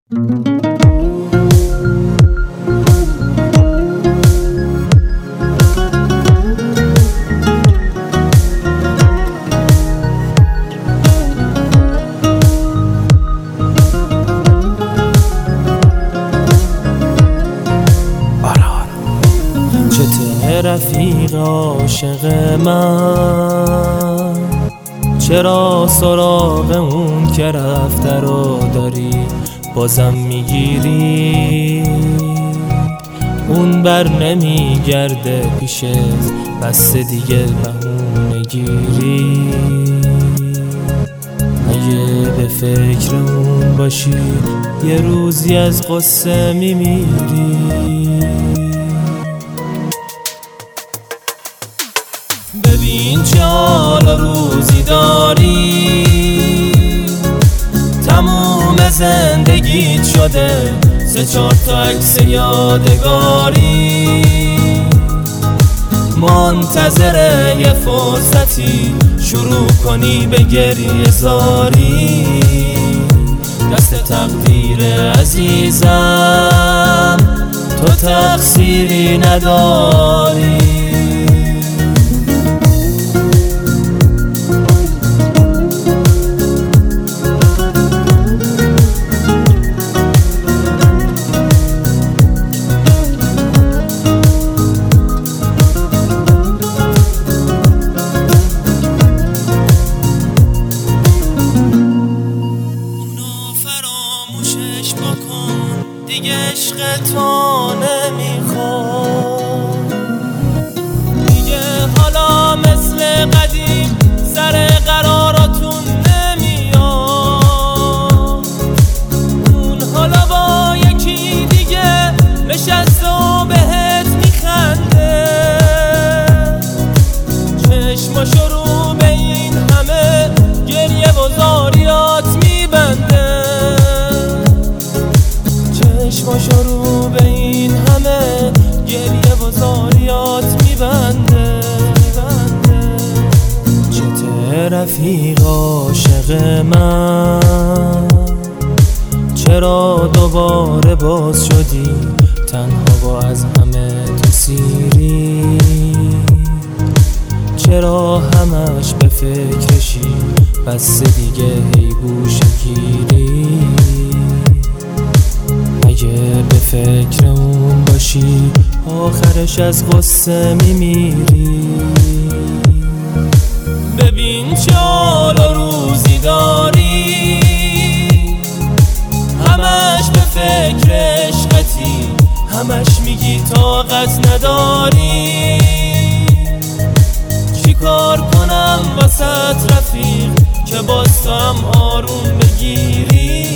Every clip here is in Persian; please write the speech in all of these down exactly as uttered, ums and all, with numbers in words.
رفیق عاشق من، چرا سراغ اون که رفته رو داری بازم میگیری؟ اون بر نمیگرده پیشت، بس دیگه بهونه گیری. اگه به فکر اون باشی یه روزی از قصه میمیری. ببین چه حال روزی داری، تموم زندگیت شده سه چهار تا عکس یادگاری. منتظر یه فرصتی شروع کنی به گریه زاری. دست تقدیر عزیزم تو تقصیری نداری. دیگه عشق تو نمیخواد، دیگه حالا مثل قدیم سر قراراتون نمیاد. اون حالا با یکی دیگه نشسته و بهت میخنده، چشماشو رو به این همه گریه و زاریات میبنده. چشماشو رو به این همه گریه و زاریات میبنده. چته رفیق عاشق من، چرا دوباره باز شدی تنها و از همه تو سیری؟ چرا همش به فکرشی بس دیگه هی گوشه گیری؟ اگه به فکر اون باشی آخرش از غصه میمیری. ببین چه حال و روزی داری، همش به فکر عشقتی، همش میگی طاقت نداری. چی کار کنم واسه رفیق که باز تو هم آروم بگیری؟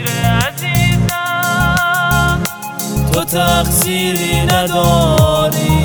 تو تقصیری نداری.